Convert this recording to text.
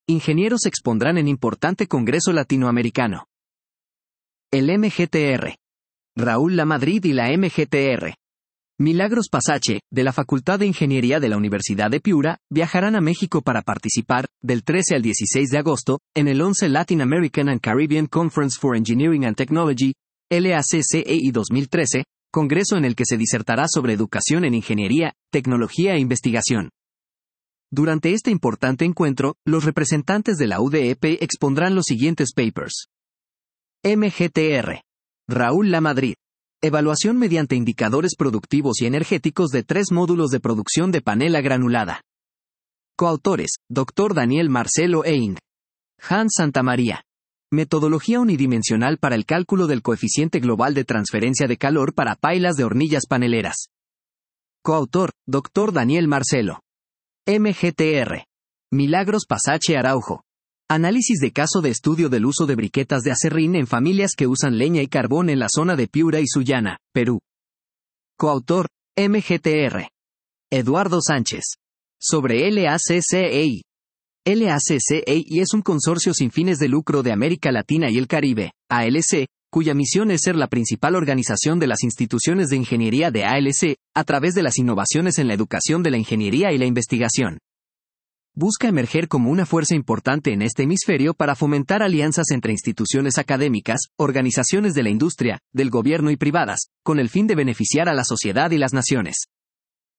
ingenieros se expondrán en importante congreso latinoamericano. El MGTR. Raúl Lamadrid y la MGTR. Milagros Pasache, de la Facultad de Ingeniería de la Universidad de Piura, viajarán a México para participar, del 13 al 16 de agosto, en el 11 Latin American and Caribbean Conference for Engineering and Technology, LACCEI 2013, congreso en el que se disertará sobre educación en ingeniería, tecnología e investigación. Durante este importante encuentro, los representantes de la UDEP expondrán los siguientes papers. MGTR. Raúl Lamadrid. Evaluación mediante indicadores productivos y energéticos de 3 módulos de producción de panela granulada. Coautores, Dr. Daniel Marcelo Eing. Hans Santamaría. Metodología unidimensional para el cálculo del coeficiente global de transferencia de calor para pailas de hornillas paneleras. Coautor, Dr. Daniel Marcelo. MGTR. Milagros Pasache Araujo. Análisis de caso de estudio del uso de briquetas de acerrín en familias que usan leña y carbón en la zona de Piura y Sullana, Perú. Coautor, MGTR. Eduardo Sánchez. Sobre LACCEI. LACCEI es un consorcio sin fines de lucro de América Latina y el Caribe, ALC, cuya misión es ser la principal organización de las instituciones de ingeniería de ALC, a través de las innovaciones en la educación de la ingeniería y la investigación. Busca emerger como una fuerza importante en este hemisferio para fomentar alianzas entre instituciones académicas, organizaciones de la industria, del gobierno y privadas, con el fin de beneficiar a la sociedad y las naciones.